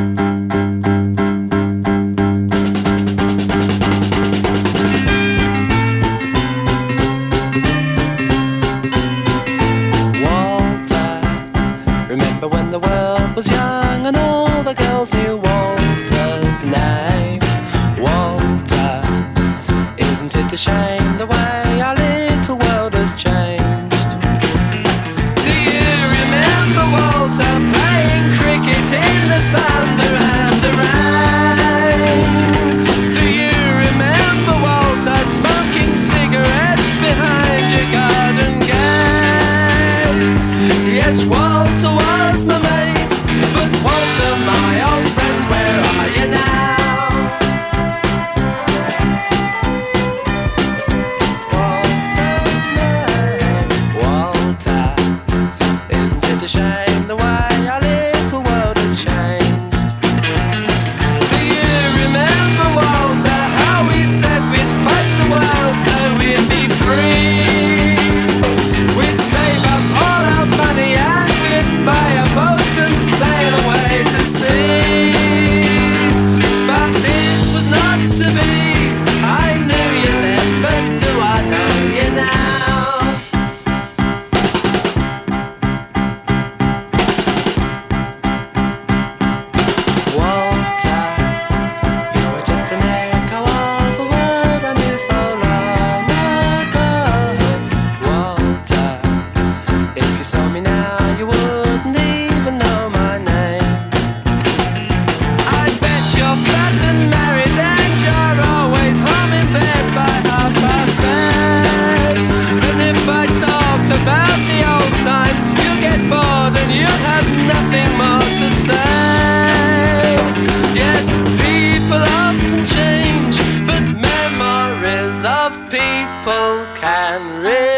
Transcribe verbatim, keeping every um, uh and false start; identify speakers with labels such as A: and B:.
A: Remember when the world was young and all the girls knew Walter's name? Walter, isn't it a shame the way our little world has changed? Do you remember Walter playing cricket in the thunder and the rain? Do you remember Walter smoking cigarettes behind your garden gate? Yes, Walter was my mate, but Walter, my old friend, where are you now? Walter's name, Walter, isn't it a shame the way our little world has changed? Do you remember Walter, how we said we'd fight the world so we'd be free? We'd save up all our money and we'd buy a boat and sail away to sea. But it was not to be. I knew you then, but do I know you now? Walter, you were just an echo of a world I knew so long ago. Walter, if you saw me now, you wouldn't even know my name. I bet you're fat and married and you're always home in bed by half past eight. And if I talked about the old times, you'd get bored and you'd have nothing more to say. Yes, people often change, but memories of people can really